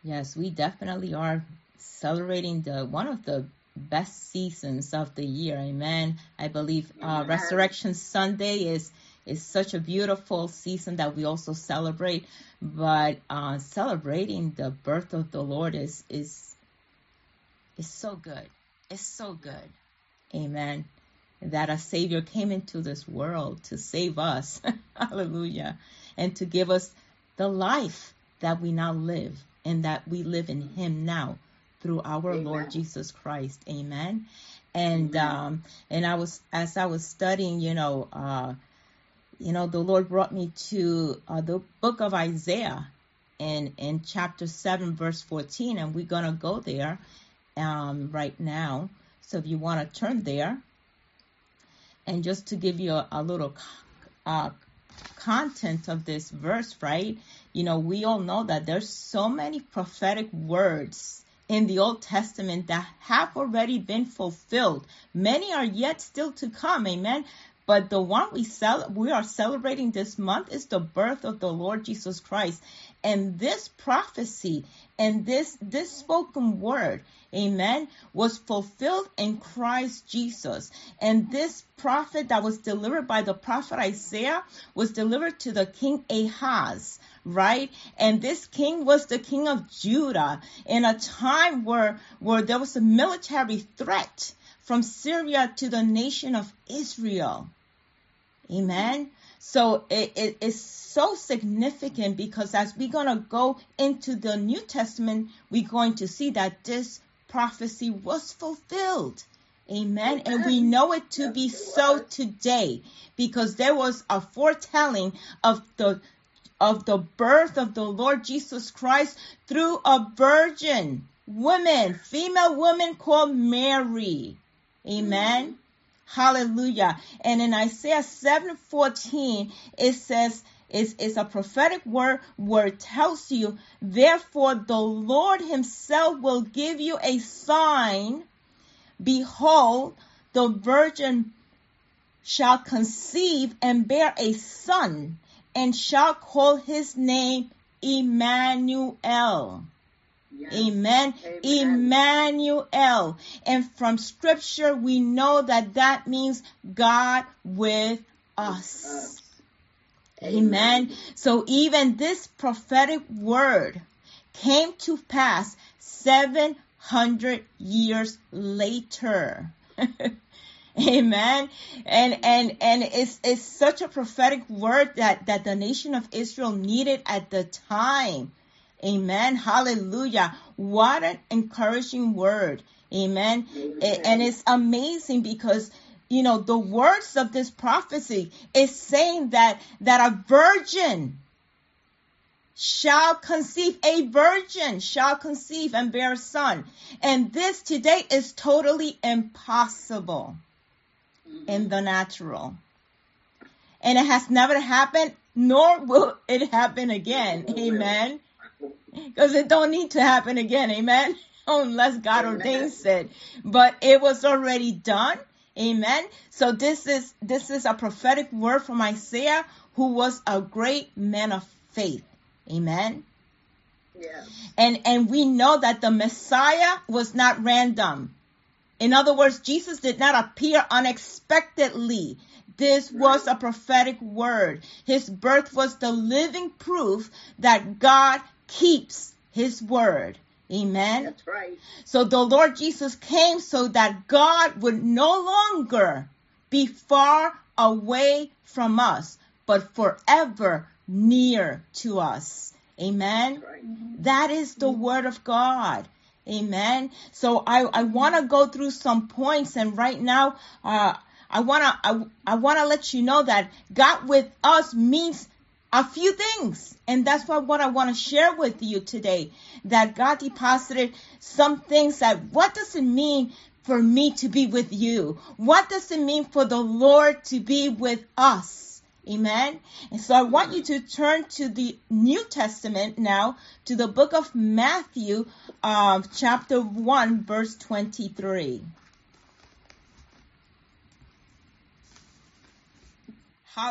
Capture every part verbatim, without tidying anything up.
Yes, we definitely are celebrating the one of the best seasons of the year. Amen. I believe uh, Resurrection Sunday is is such a beautiful season that we also celebrate. But uh, celebrating the birth of the Lord is is is so good. It's so good. Amen. That a Savior came into this world to save us. Hallelujah. And to give us the life that we now live, and that we live in Him now through our Amen. Lord Jesus Christ. Amen. And Amen. um and I was as I was studying, you know, uh you know, the Lord brought me to uh, the book of Isaiah in in chapter seven, verse fourteen, and we're gonna go there um right now. So if you want to turn there, and just to give you a, a little uh content of this verse, right? You know, we all know that there's so many prophetic words in the Old Testament that have already been fulfilled. Many are yet still to come, amen. But the one we cel- we are celebrating this month is the birth of the Lord Jesus Christ. And this prophecy and this this spoken word, amen, was fulfilled in Christ Jesus. And this prophet that was delivered by the prophet Isaiah was delivered to the king Ahaz, right? And this king was the king of Judah in a time where, where there was a military threat from Syria to the nation of Israel. Amen. So it, it is so significant, because as we're going to go into the New Testament, we're going to see that this prophecy was fulfilled. Amen. And we know it to be so today, because there was a foretelling of the of the birth of the Lord Jesus Christ through a virgin woman, female woman called Mary. Amen. Hallelujah. And in Isaiah seven fourteen, it says, it's, it's a prophetic word where it tells you, therefore the Lord himself will give you a sign. Behold, the virgin shall conceive and bear a son, and shall call his name Emmanuel. Yes. Amen. Amen. Emmanuel. And from scripture, we know that that means God with us. us. Amen. Amen. So even this prophetic word came to pass seven hundred years later. Amen. And and and it's it's such a prophetic word that, that the nation of Israel needed at the time. Amen. Hallelujah. What an encouraging word. Amen. Amen. And it's amazing because, you know, the words of this prophecy is saying that, that a virgin shall conceive, a virgin shall conceive and bear a son. And this today is totally impossible mm-hmm. in the natural. And it has never happened, nor will it happen again. Amen. Because it don't need to happen again, amen, unless God amen. Ordains it. But it was already done, amen. So this is this is a prophetic word from Isaiah, who was a great man of faith, amen. Yeah. And and we know that the Messiah was not random. In other words, Jesus did not appear unexpectedly. This was a prophetic word. His birth was the living proof that God keeps his word. Amen. That's right. So the Lord Jesus came so that God would no longer be far away from us, but forever near to us. Amen. That's right. That is the word of God. Amen. So I, I want to go through some points, and right now, uh, I want to, I, I want to let you know that God with us means a few things. And that's what, what I want to share with you today, that God deposited some things that, what does it mean for me to be with you? What does it mean for the Lord to be with us? Amen. And so I want you to turn to the New Testament now, to the book of Matthew, uh, chapter one, verse twenty-three.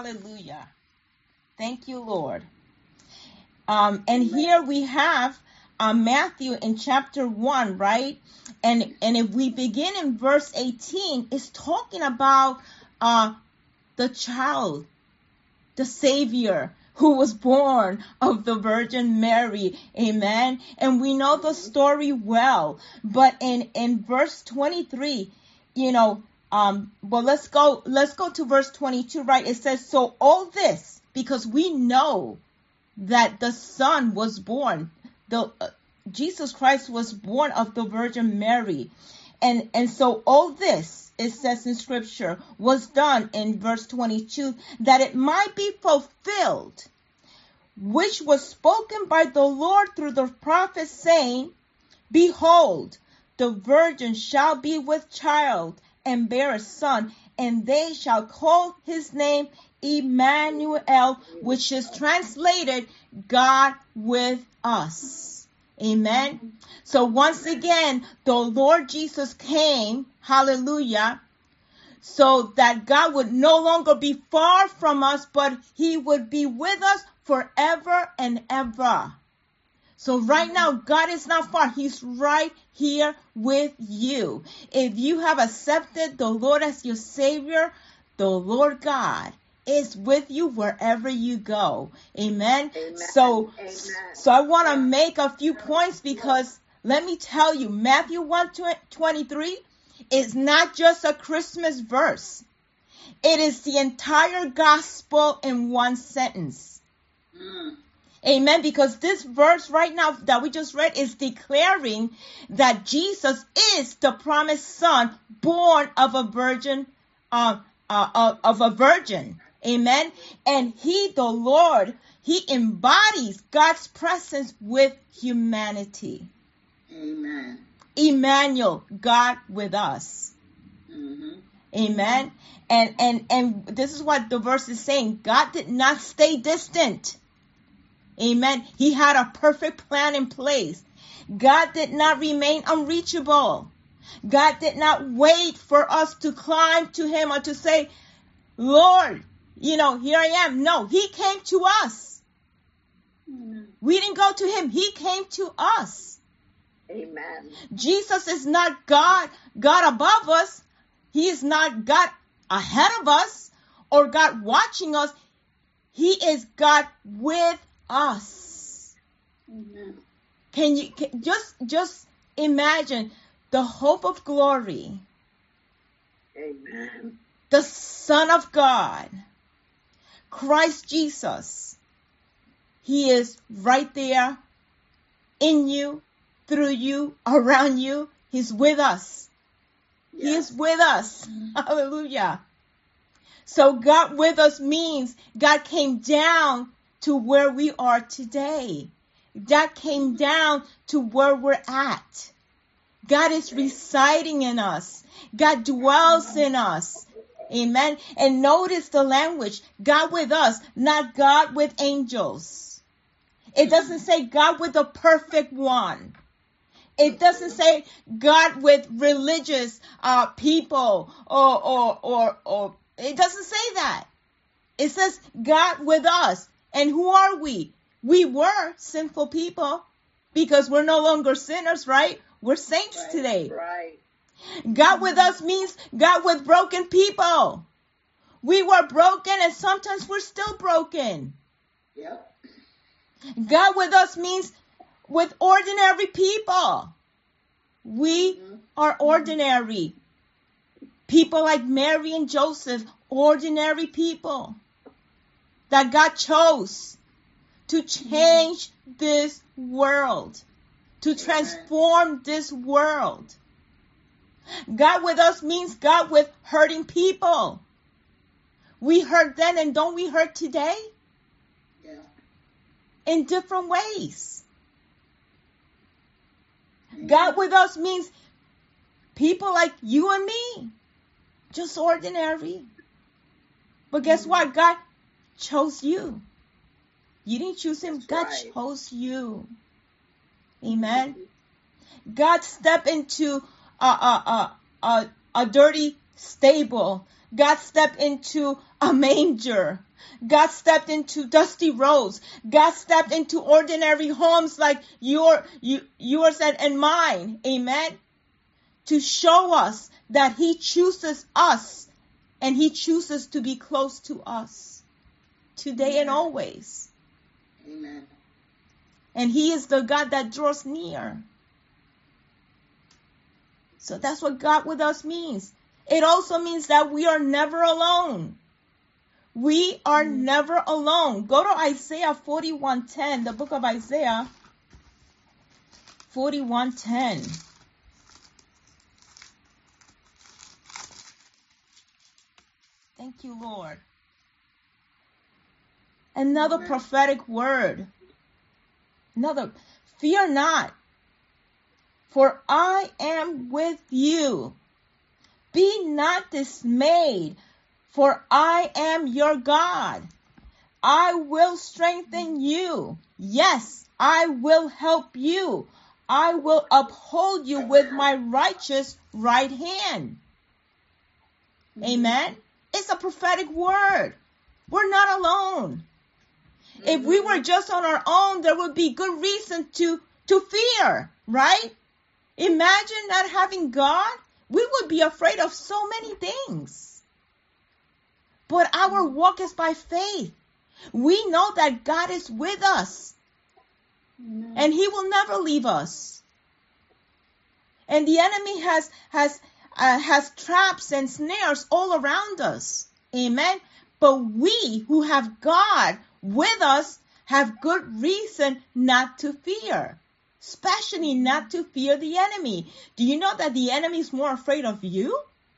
Hallelujah. Thank you, Lord. Um, and here we have uh, Matthew in chapter one, right? And and if we begin in verse eighteen, it's talking about uh, the child, the Savior, who was born of the Virgin Mary. Amen. And we know the story well. But in, in verse twenty-three, you know, um, well, let's go, let's go to verse twenty-two, right? It says, so all this, because we know that the Son was born, the uh, Jesus Christ was born of the Virgin Mary. And, and so all this, it says in scripture, was done in verse twenty-two, that it might be fulfilled, which was spoken by the Lord through the prophet, saying, behold, the virgin shall be with child and bear a son, and they shall call his name Emmanuel, which is translated God with us. Amen. So once again, the Lord Jesus came, hallelujah, so that God would no longer be far from us, but he would be with us forever and ever. So right now, God is not far. He's right here with you. If you have accepted the Lord as your Savior, the Lord God is with you wherever you go. Amen. Amen. So, Amen. so I want to make a few points, because let me tell you, Matthew one twenty-three is not just a Christmas verse. It is the entire gospel in one sentence. Mm. Amen. Because this verse right now that we just read is declaring that Jesus is the promised Son, born of a virgin, uh, uh, of a virgin. Amen. And he, the Lord, he embodies God's presence with humanity. Amen. Emmanuel, God with us. Mm-hmm. Amen. And and and this is what the verse is saying. God did not stay distant. Amen. He had a perfect plan in place. God did not remain unreachable. God did not wait for us to climb to him or to say, Lord, you know, here I am. No, he came to us. Mm-hmm. We didn't go to him. He came to us. Amen. Jesus is not God, God above us. He is not God ahead of us or God watching us. He is God with us. Amen. Can you can, just just imagine the hope of glory, Amen. the Son of God, Christ Jesus. He is right there in you, through you, around you. He's with us. Yeah. He is with us. Hallelujah. So God with us means God came down to where we are today. God came down to where we're at. God is residing in us. God dwells in us. Amen. And notice the language. God with us, not God with angels. It doesn't say God with the perfect one. It doesn't say God with religious uh, people or, or, or, or, it doesn't say that. It says God with us. And who are we? We were sinful people because we're no longer sinners, right? We're saints Right, today. Right. God with us means God with broken people. We were broken and sometimes we're still broken. Yep. God with us means with ordinary people. We mm-hmm. are ordinary. People like Mary and Joseph, ordinary people that God chose to change mm-hmm. this world, to transform this world. God with us means God with hurting people. We hurt then, and don't we hurt today? Yeah. In different ways. Mm-hmm. God with us means people like you and me. Just ordinary. But guess mm-hmm. what? God chose you. You didn't choose him. That's God right. chose you. Amen. God stepped into a, a, a, a, a dirty stable God stepped into a manger. God stepped into dusty roads. God stepped into ordinary homes like your, you, yours and, and mine. Amen. To show us that he chooses us and he chooses to be close to us today Amen. And always. Amen. And he is the God that draws near. So that's what God with us means. It also means that we are never alone. We are mm. never alone. Go to Isaiah forty-one ten, the book of Isaiah forty-one ten. Thank you, Lord. Another Amen. Prophetic word. Another, fear not, for I am with you. Be not dismayed, for I am your God. I will strengthen you. Yes, I will help you. I will uphold you with my righteous right hand. Amen. It's a prophetic word. We're not alone. If we were just on our own, there would be good reason to, to fear, right? Imagine not having God. We would be afraid of so many things. But our walk is by faith. We know that God is with us. And he will never leave us. And the enemy has, has, uh, has traps and snares all around us. Amen. But we who have God with us have good reason not to fear, especially not to fear the enemy. Do you know that the enemy is more afraid of you?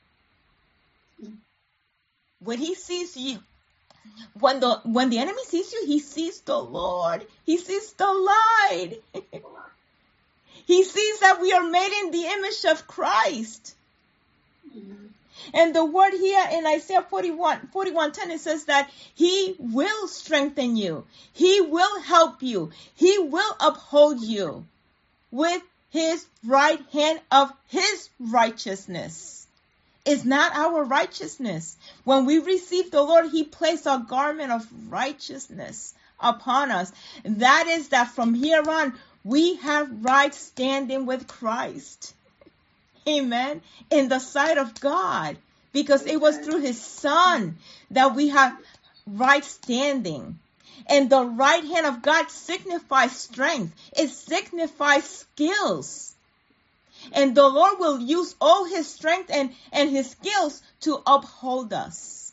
When he sees you, when the when the enemy sees you, he sees the Lord. He sees the light. He sees that we are made in the image of Christ. And the word here in Isaiah forty-one, forty-one ten, it says that he will strengthen you. He will help you. He will uphold you with his right hand of his righteousness. It's not our righteousness. When we receive the Lord, he placed a garment of righteousness upon us. That is that from here on, we have right standing with Christ. Amen. In the sight of God. Because it was through his son that we have right standing. And the right hand of God signifies strength. It signifies skills. And the Lord will use all his strength and, and his skills to uphold us.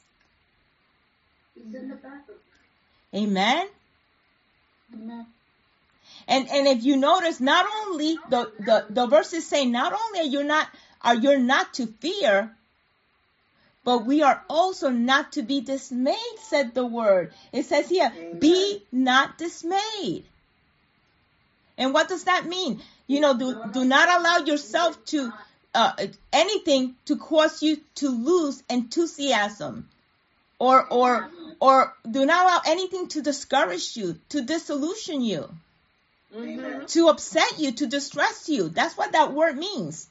Amen. Amen. And and if you notice, not only the, the, the verses say, not only are you not are you not to fear, but we are also not to be dismayed, said the word. It says here, Amen. Be not dismayed. And what does that mean? You know, do, do not allow yourself to, uh, anything to cause you to lose enthusiasm. Or, or, or do not allow anything to discourage you, to disillusion you. Mm-hmm. To upset you, to distress you. That's what that word means.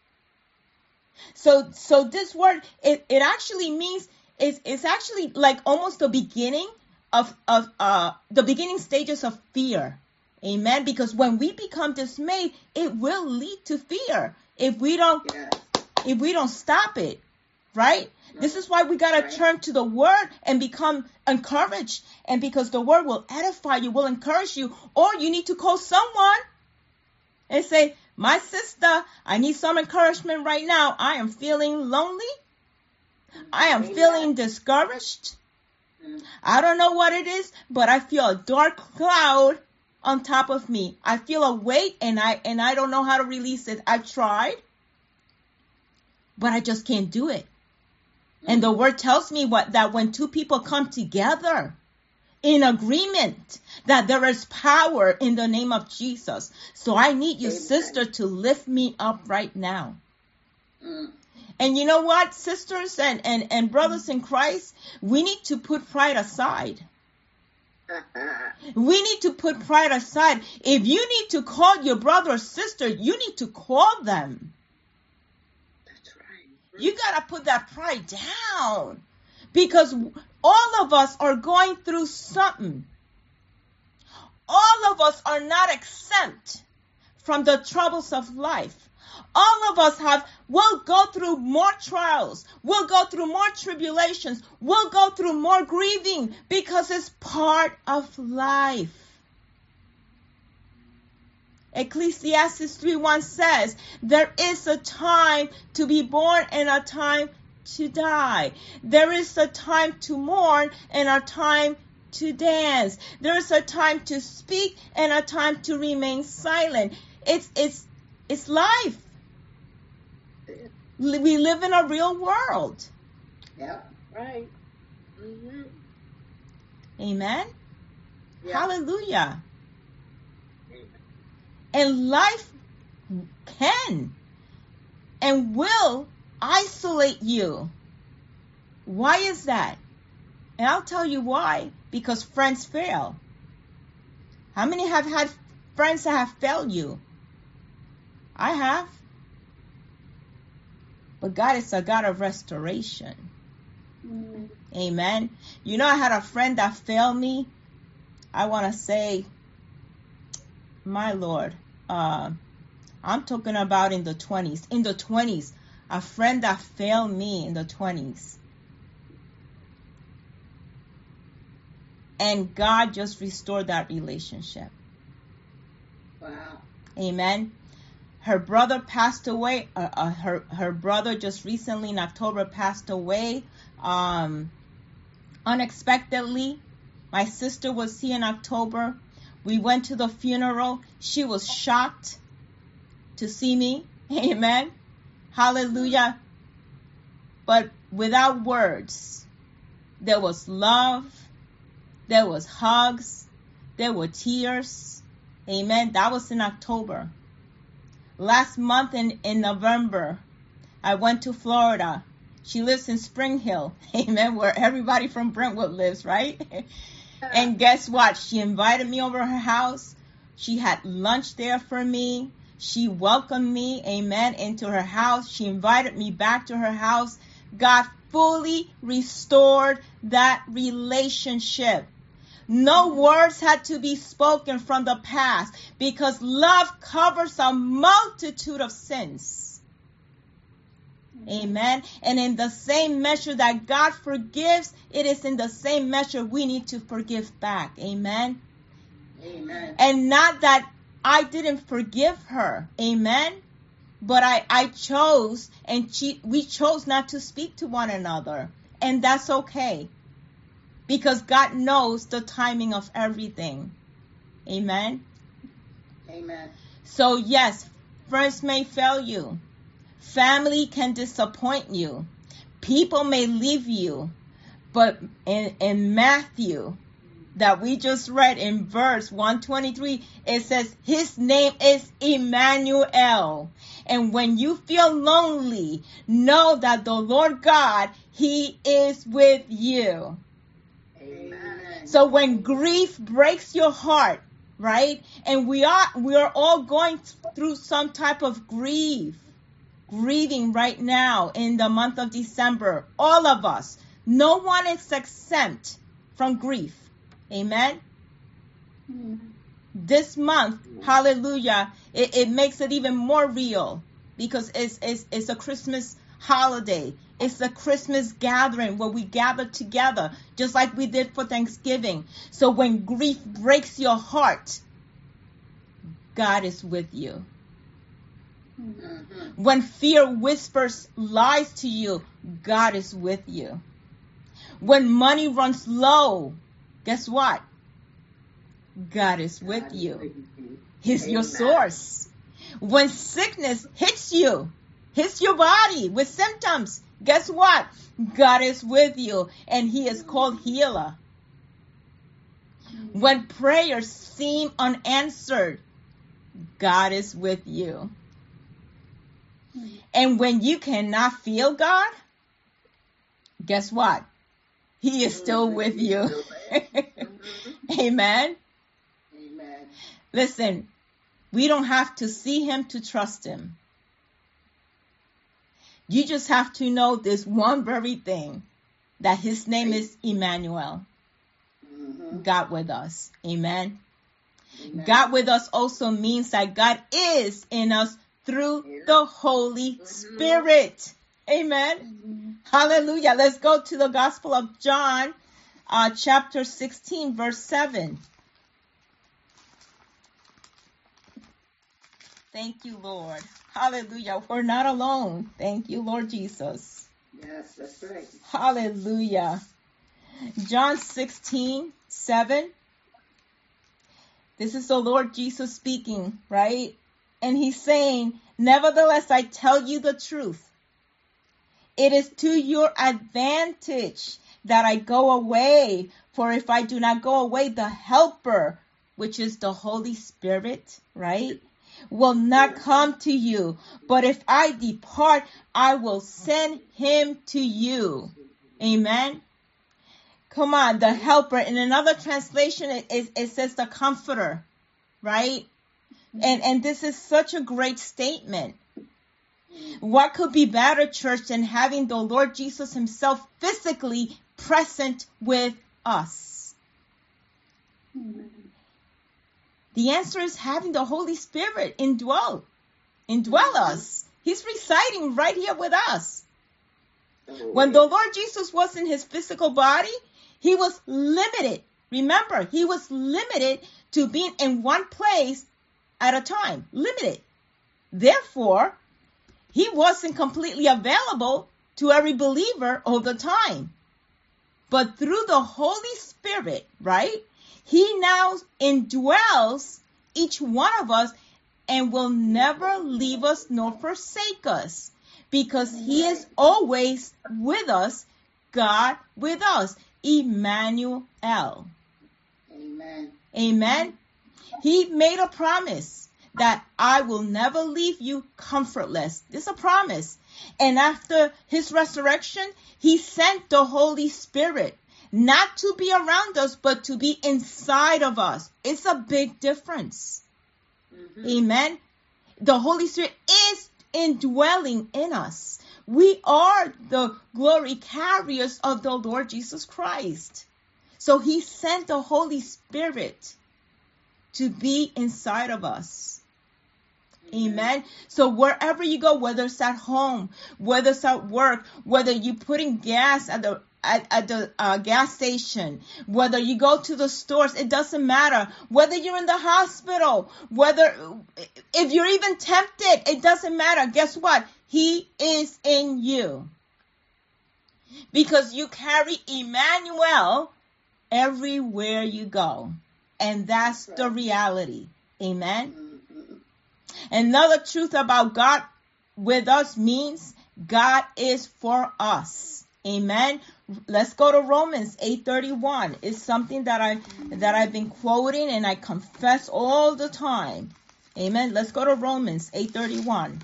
So, so this word, it, it actually means, it's, it's actually like almost the beginning of, of, uh, the beginning stages of fear. Amen. Because when we become dismayed, it will lead to fear if we don't, yes. if we don't stop it. Right? Yes. This is why we got to right. turn to the word and become encouraged. And because the word will edify you, will encourage you, or you need to call someone and say, my sister, I need some encouragement right now. I am feeling lonely. I am Amen. Feeling discouraged. Mm. I don't know what it is, but I feel a dark cloud on top of me. I feel a weight and I and I don't know how to release it. I've tried, but I just can't do it. Mm. And the word tells me what that when two people come together in agreement, that there is power in the name of Jesus. So I need you, Amen. Sister, to lift me up right now. Mm. And you know what, sisters and, and, and brothers in Christ, we need to put pride aside. We need to put pride aside. If you need to call your brother or sister, you need to call them. That's right. You got to put that pride down, because all of us are going through something. All of us are not exempt from the troubles of life. All of us have, will go through more trials. We'll go through more tribulations. We'll go through more grieving, because it's part of life. Ecclesiastes three one says, there is a time to be born and a time to die. There is a time to mourn and a time to dance. There is a time to speak and a time to remain silent. It's, it's, it's life. We live in a real world. Yeah. Right. Mm-hmm. Amen. Yeah. Hallelujah. And life can and will isolate you. Why is that? And I'll tell you why. Because friends fail. How many have had friends that have failed you? I have. But God is a God of restoration. Mm-hmm. Amen. You know, I had a friend that failed me. I want to say, my Lord, uh, I'm talking about in the twenties. In the twenties, a friend that failed me in the twenties. And God just restored that relationship. Wow. Amen. Her brother passed away. Uh, uh, her her brother just recently in October passed away um, unexpectedly. My sister was here in October. We went to the funeral. She was shocked to see me. Amen. Hallelujah. But without words, there was love. There was hugs. There were tears. Amen. That was in October. Last month in, in November, I went to Florida. She lives in Spring Hill. Amen. Where everybody from Brentwood lives, right? And guess what? She invited me over her house. She had lunch there for me. She welcomed me, amen, into her house. She invited me back to her house. God fully restored that relationship. No words had to be spoken from the past, because love covers a multitude of sins. Amen. And in the same measure that God forgives, it is in the same measure we need to forgive back. Amen. Amen. And not that I didn't forgive her. Amen. But I, I chose, and she, we chose not to speak to one another. And that's okay. Because God knows the timing of everything. Amen. Amen. So yes, friends may fail you. Family can disappoint you. People may leave you. But in, in Matthew, that we just read in verse one twenty-three, it says, his name is Emmanuel. And when you feel lonely, know that the Lord God, he is with you. Amen. So when grief breaks your heart, right? And we are, we are all going through some type of grief, grieving right now in the month of December. All of us. No one is exempt from grief. Amen. Mm-hmm. This month, hallelujah, it, it makes it even more real, because it's, it's, it's a Christmas holiday. It's a Christmas gathering where we gather together, just like we did for Thanksgiving. So when grief breaks your heart, God is with you. Mm-hmm. When fear whispers lies to you, God is with you. When money runs low, guess what? God is with you. He's your source. When sickness hits you, hits your body with symptoms, guess what? God is with you, and he is called healer. When prayers seem unanswered, God is with you. And when you cannot feel God, guess what? He is still with you. Amen. Amen. Listen, we don't have to see him to trust him. You just have to know this one very thing, that his name is Emmanuel. Mm-hmm. God with us. Amen. Amen. God with us also means that God is in us through Yeah. the Holy Mhm. Spirit. Amen. Mhm. Hallelujah. Let's go to the Gospel of John, uh, chapter sixteen, verse seven. Thank you, Lord. Hallelujah. We're not alone. Thank you, Lord Jesus. Yes, that's right. Hallelujah. John sixteen, seven. This is the Lord Jesus speaking, right? And he's saying, nevertheless, I tell you the truth. It is to your advantage that I go away. For if I do not go away, the helper, which is the Holy Spirit, right, will not come to you. But if I depart, I will send him to you. Amen. Come on, the helper. In another translation, it, it, it says the comforter, right? And, and this is such a great statement. What could be better, church, than having the Lord Jesus himself physically present with us? Mhm. The answer is having the Holy Spirit indwell, indwell us. He's residing right here with us. When the Lord Jesus was in his physical body, he was limited. Remember, he was limited to being in one place at a time. Limited. Therefore, he wasn't completely available to every believer all the time. But through the Holy Spirit, right, he now indwells each one of us and will never leave us nor forsake us, because he is always with us, God with us, Emmanuel. Amen. Amen. He made a promise that I will never leave you comfortless. This is a promise. And after his resurrection, he sent the Holy Spirit, not to be around us, but to be inside of us. It's a big difference. Mhm. Amen. The Holy Spirit is indwelling in us. We are the glory carriers of the Lord Jesus Christ. So he sent the Holy Spirit to be inside of us. Amen. So wherever you go, whether it's at home, whether it's at work, whether you're putting gas at the at, at the uh, gas station, whether you go to the stores, it doesn't matter. Whether you're in the hospital, whether if you're even tempted, it doesn't matter. Guess what? He is in you. Because you carry Emmanuel everywhere you go. And that's the reality. Amen. Mhm. Another truth about God with us means God is for us. Amen. Let's go to Romans eight thirty-one. It's something that I that I've been quoting and I confess all the time. Amen. Let's go to Romans eight thirty-one.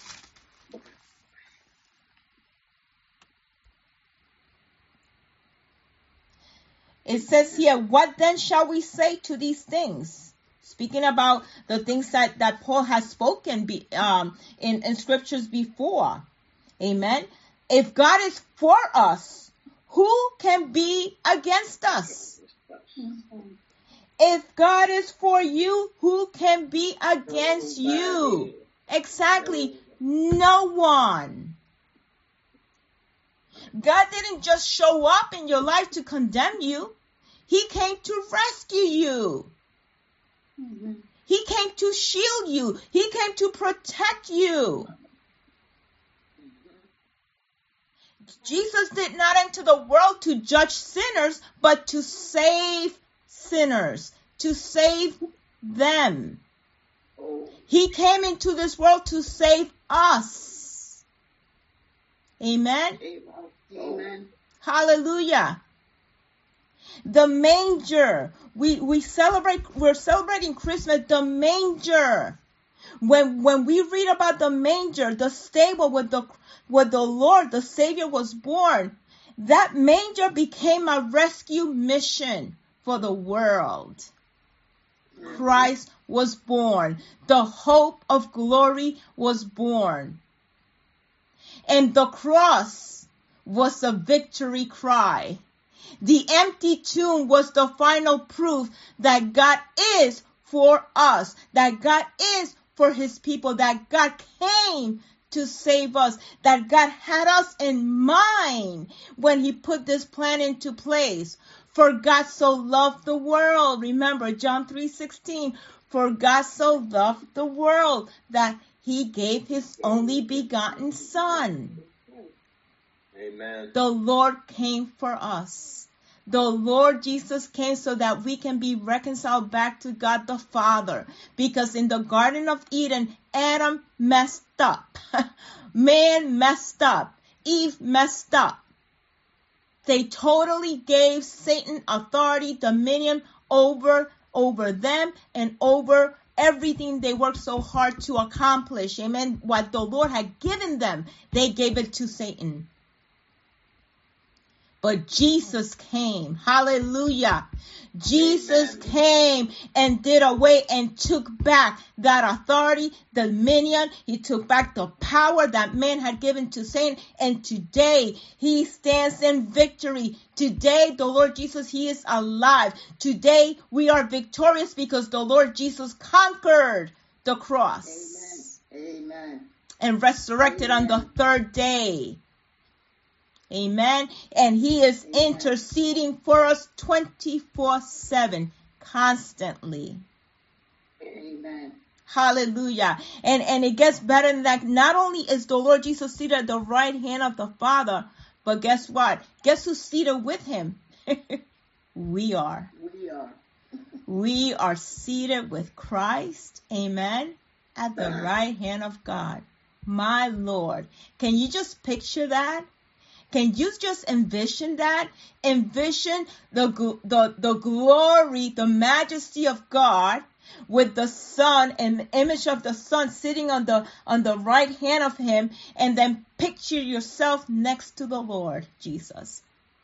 It says here, what then shall we say to these things? Speaking about the things that, that Paul has spoken be, um, in, in scriptures before. Amen. If God is for us, who can be against us? Mhm. If God is for you, who can be against you? Exactly. No one. God didn't just show up in your life to condemn you. He came to rescue you. Mhm. He came to shield you. He came to protect you. Jesus did not enter the world to judge sinners, but to save sinners, to save them. Oh. He came into this world to save us. Amen. Amen. Hallelujah. The manger. We we celebrate we're celebrating Christmas, the manger. When when we read about the manger, the stable where the where the Lord, the Savior was born, that manger became a rescue mission for the world. Christ was born. The hope of glory was born. And the cross was a victory cry. The empty tomb was the final proof that God is for us, that God is for his people, that God came to save us, that God had us in mind when he put this plan into place. For God so loved the world. Remember John three sixteen. For God so loved the world that he gave his only begotten Son. Amen. The Lord came for us. The Lord Jesus came so that we can be reconciled back to God the Father. Because in the Garden of Eden, Adam messed up. Man messed up. Eve messed up. They totally gave Satan authority, dominion over, over them and over everything they worked so hard to accomplish. Amen. What the Lord had given them, they gave it to Satan. But Jesus came. Hallelujah. Jesus Amen. came and did away and took back that authority, dominion. He took back the power that man had given to Satan. And today he stands in victory. Today the Lord Jesus, he is alive. Today we are victorious because the Lord Jesus conquered the cross. Amen. Amen. And resurrected Amen. on the third day. Amen. And he is Amen. interceding for us twenty-four seven, constantly. Amen. Hallelujah. And, and it gets better than that. Not only is the Lord Jesus seated at the right hand of the Father, but guess what? Guess who's seated with him? We are. We are. We are seated with Christ. Amen. At the right hand of God. My Lord. Can you just picture that? Can you just envision that? Envision the, the, the glory, the majesty of God with the Son and the image of the Son sitting on the, on the right hand of him, and then picture yourself next to the Lord Jesus.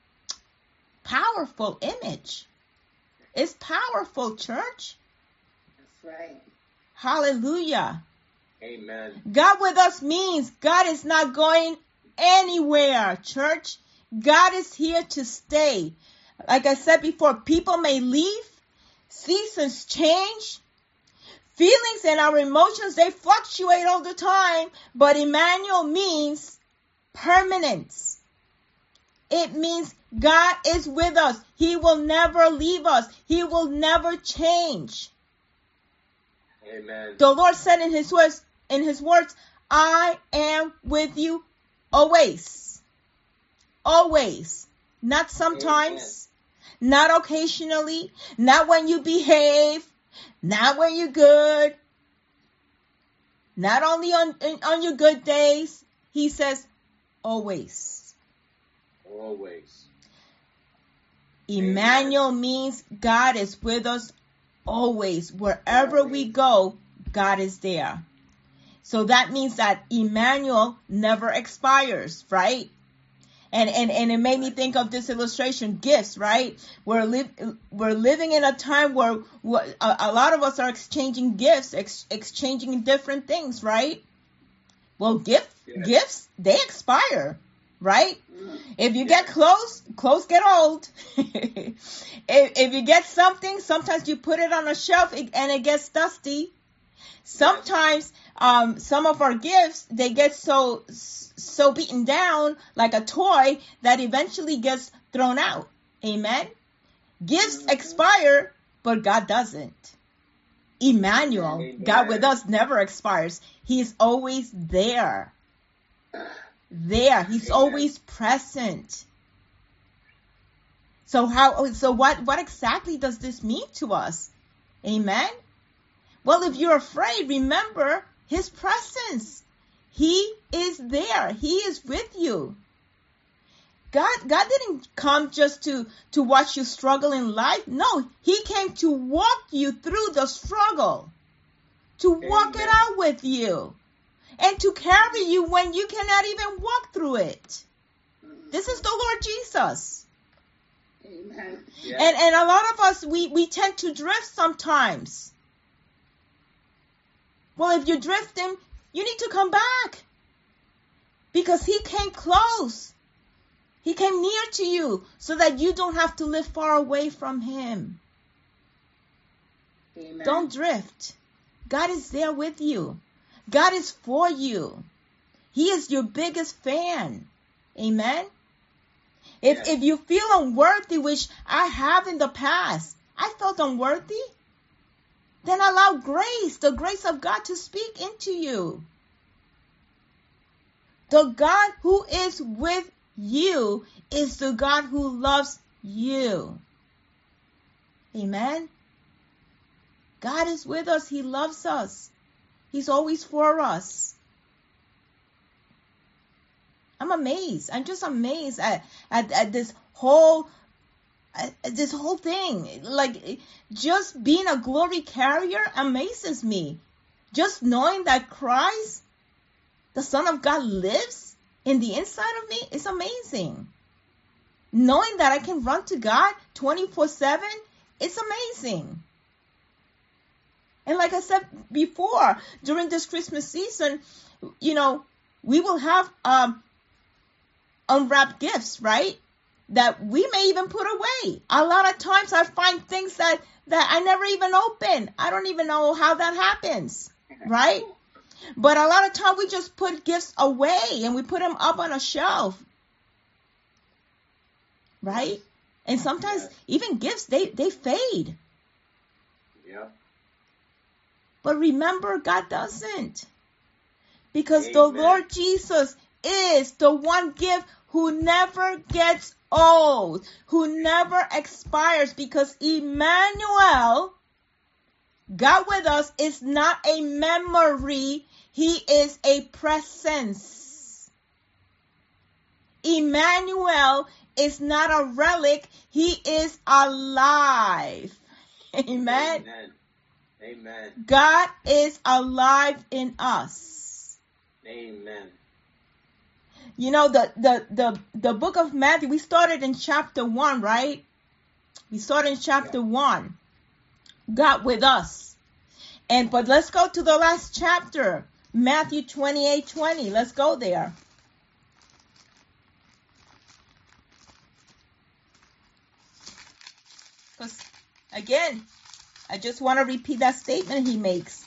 Powerful image. It's powerful, church. That's right. Hallelujah. Amen. God with us means God is not going anywhere, church. God is here to stay. Like I said before, people may leave, seasons change, feelings and our emotions, they fluctuate all the time, but Emmanuel means permanence. It means God is with us. He will never leave us. He will never change. Amen. The Lord said in his words, in his words, I am with you always. Always. Not sometimes. Amen. Not occasionally. Not when you behave. Not when you're good. Not only on, on your good days. He says, always. Always. Emmanuel Amen. Means God is with us always. Wherever always. We go, God is there. So that means that Emmanuel never expires, right? And and and it made me think of this illustration, gifts, right? We're li- we're living in a time where a, a lot of us are exchanging gifts, ex- exchanging different things, right? Well, gift yeah. gifts, they expire, right? If you yeah. get clothes, clothes get old. if, if you get something, sometimes you put it on a shelf and it gets dusty. Sometimes um, some of our gifts, they get so so beaten down like a toy that eventually gets thrown out. Amen. Gifts expire, but God doesn't. Emmanuel, Amen. God with us, never expires. He's always there. There. He's Amen. Always present. So how? So what? What exactly does this mean to us? Amen. Well, if you're afraid, remember his presence. He is there. He is with you. God, God didn't come just to, to watch you struggle in life. No, he came to walk you through the struggle, to walk Amen. It out with you, and to carry you when you cannot even walk through it. This is the Lord Jesus. Amen. Yeah. And, and a lot of us, we, we tend to drift sometimes. Well, if you're drifting, you need to come back. Because he came close. He came near to you so that you don't have to live far away from him. Amen. Don't drift. God is there with you. God is for you. He is your biggest fan. Amen. If, Yes. if you feel unworthy, which I have in the past, I felt unworthy, then allow grace, the grace of God to speak into you. The God who is with you is the God who loves you. Amen. God is with us. He loves us. He's always for us. I'm amazed. I'm just amazed at, at, at this whole at this whole thing. Like, just being a glory carrier amazes me. Just knowing that Christ, the Son of God, lives in the inside of me is amazing. Knowing that I can run to God twenty-four seven, it's amazing. And like I said before, during this Christmas season, you know, we will have um, unwrapped gifts, right? That we may even put away. A lot of times I find things that, that I never even open. I don't even know how that happens, right? But a lot of times we just put gifts away and we put them up on a shelf, right? And sometimes Yes. even gifts, they, they fade. Yeah. But remember, God doesn't. Because Amen. the Lord Jesus is the one gift who never gets old, who never expires. Because Emmanuel, God with us, is not a memory. He is a presence. Emmanuel is not a relic. He is alive. Amen. Amen. Amen. God is alive in us. Amen. You know, the, the, the, the book of Matthew, we started in chapter one, right? We started in chapter Yeah. one. God with us. And, but let's go to the last chapter. Matthew twenty-eight twenty. Let's go there. Because, again, I just want to repeat that statement he makes.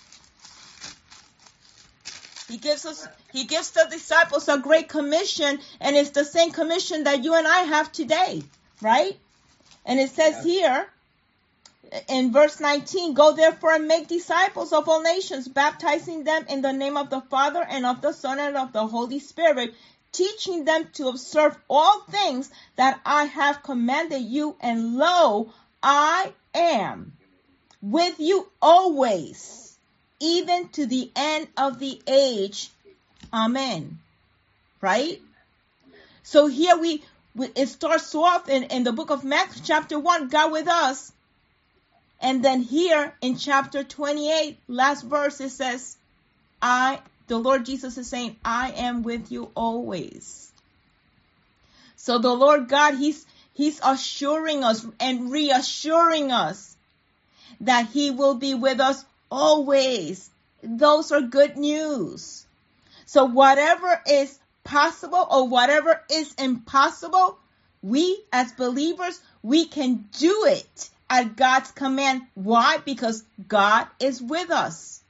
He gives us, he gives the disciples a great commission, and it's the same commission that you and I have today, right? And it says Yeah. here in verse nineteen, go therefore and make disciples of all nations, baptizing them in the name of the Father and of the Son and of the Holy Spirit, teaching them to observe all things that I have commanded you, and lo, I am with you always, even to the end of the age. Amen. Right? So here we, we it starts off in, in the book of Matthew, chapter one, God with us. And then here in chapter twenty-eight, last verse, it says, I, the Lord Jesus is saying, I am with you always. So the Lord God, He's, He's assuring us and reassuring us that He will be with us always. Those are good news. So whatever is possible or whatever is impossible, we as believers, we can do it at God's command. Why? Because God is with us.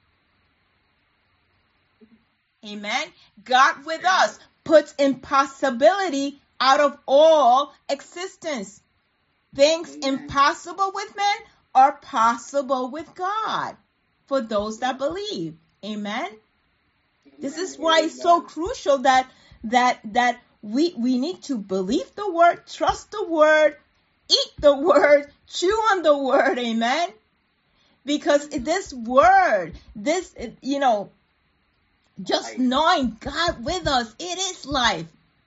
Amen. God with us puts impossibility out of all existence. Things Amen. impossible with men are possible with God for those that believe. Amen. This is why it's so crucial that that that we we need to believe the word, trust the word, eat the word, chew on the word. Amen. Because this word, this, you know, just knowing God with us, it is life.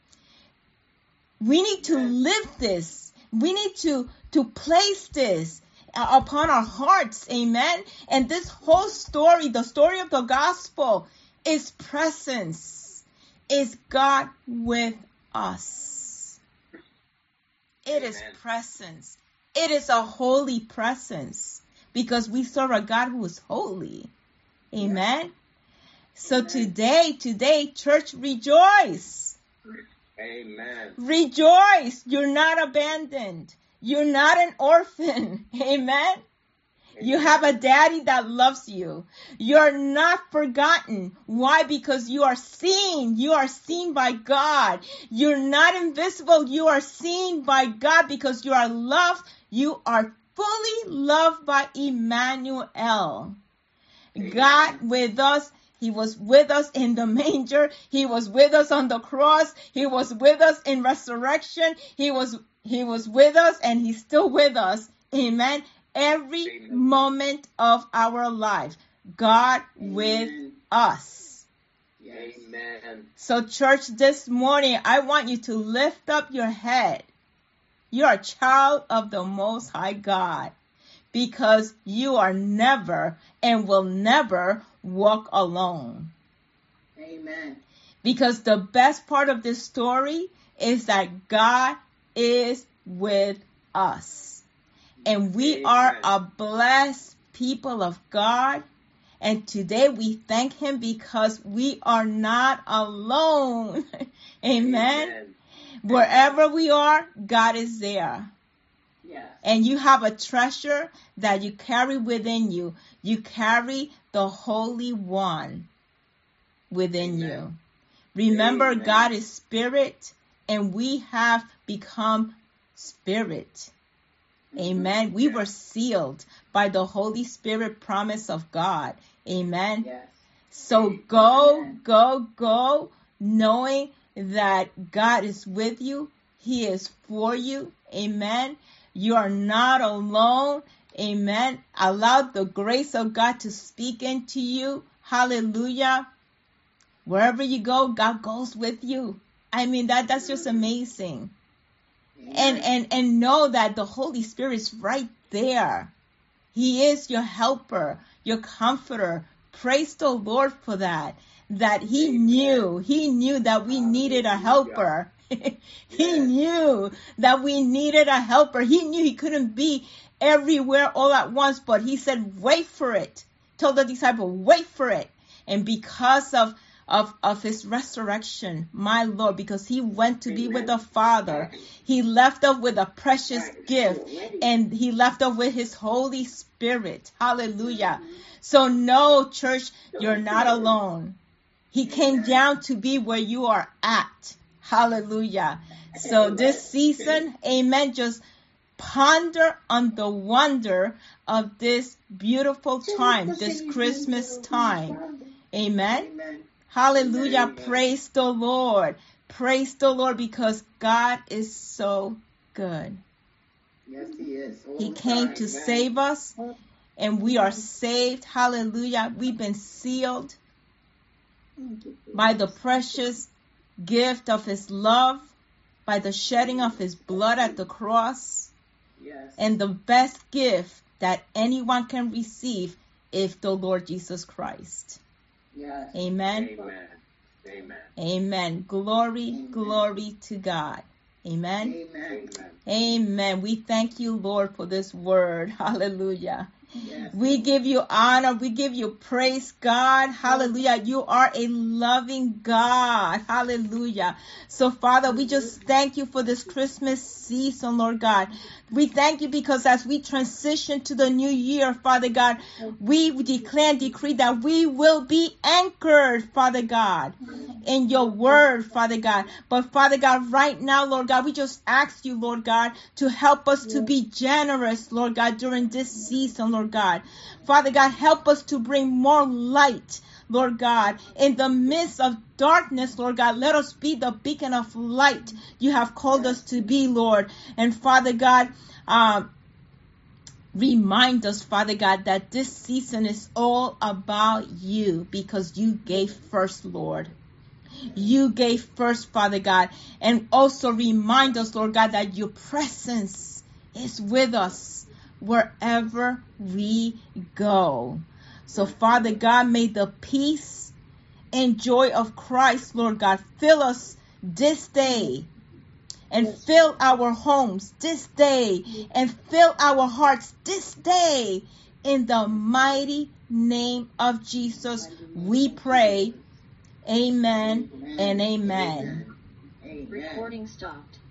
We need to live this. We need to to place this upon our hearts. Amen. And this whole story, the story of the gospel, is presence, is God with us. It is Amen. presence. It is a holy presence because we serve a God who is holy. Amen. So Amen. today, today, church, rejoice. Amen. Rejoice. You're not abandoned. You're not an orphan. Amen. You have a daddy that loves you. You're not forgotten. Why? Because you are seen. You are seen by God. You're not invisible. You are seen by God because you are loved. You are fully loved by Emmanuel. Amen. God with us. He was with us in the manger. He was with us on the cross. He was with us in resurrection. He was, he was with us and he's still with us. Amen. Every Amen. Moment of our life, God Amen. With us. Amen. So church, this morning, I want you to lift up your head. You're a child of the Most High God because you are never and will never walk alone. Amen. Because the best part of this story is that God is with us. And we Amen. Are a blessed people of God. And today we thank him because we are not alone. Amen. Amen. Wherever we are, God is there. Yes. And you have a treasure that you carry within you. You carry the Holy One within Amen. You. Remember, Amen. God is spirit, and we have become spirit. Amen. We were sealed by the Holy Spirit promise of God. Amen. Yes. So go, go, go, knowing that God is with you. He is for you. Amen. You are not alone. Amen. Allow the grace of God to speak into you. Hallelujah. Wherever you go, God goes with you. I mean, that that's just amazing. And, and, and know that the Holy Spirit is right there. He is your helper, your comforter. Praise the Lord for that. That he Amen. knew, he knew that we needed a helper. He yes. knew that we needed a helper. He knew he couldn't be everywhere all at once, but he said, wait for it. Told the disciple, wait for it. And because of Of, of his resurrection, my Lord, because he went to be with the Father. He left us with a precious gift, and he left us with his Holy Spirit. Hallelujah. So no, church, you're not alone. He came down to be where you are at. Hallelujah. So this season, amen, just ponder on the wonder of this beautiful time, this Christmas time. Amen. Hallelujah. Amen. Praise the Lord. Praise the Lord because God is so good. Yes, he is. All he came time. to Amen. Save us, and we are saved. Hallelujah. We've been sealed by the precious gift of his love, by the shedding of his blood at the cross. Yes. And the best gift that anyone can receive is the Lord Jesus Christ. Yes. Amen. Amen. Amen. Amen. Glory, Amen. Glory to God. Amen. Amen. Amen. We thank you, Lord, for this word. Hallelujah. Yes. We give you honor. We give you praise, God. Hallelujah. You are a loving God. Hallelujah. So, Father, we just thank you for this Christmas season, Lord God. We thank you because as we transition to the new year, Father God, we declare and decree that we will be anchored, Father God, in your word, Father God. But, Father God, right now, Lord God, we just ask you, Lord God, to help us to be generous, Lord God, during this season, Lord God. Father God, help us to bring more light, Lord God, in the midst of darkness, Lord God. Let us be the beacon of light you have called us to be, Lord. And Father God, um, remind us, Father God, that this season is all about you because you gave first, Lord. You gave first, Father God. And also remind us, Lord God, that your presence is with us wherever we go. So, Father God, may the peace and joy of Christ, Lord God, fill us this day and fill our homes this day and fill our hearts this day. In the mighty name of Jesus, we pray. Amen and amen. Amen. Recording stopped.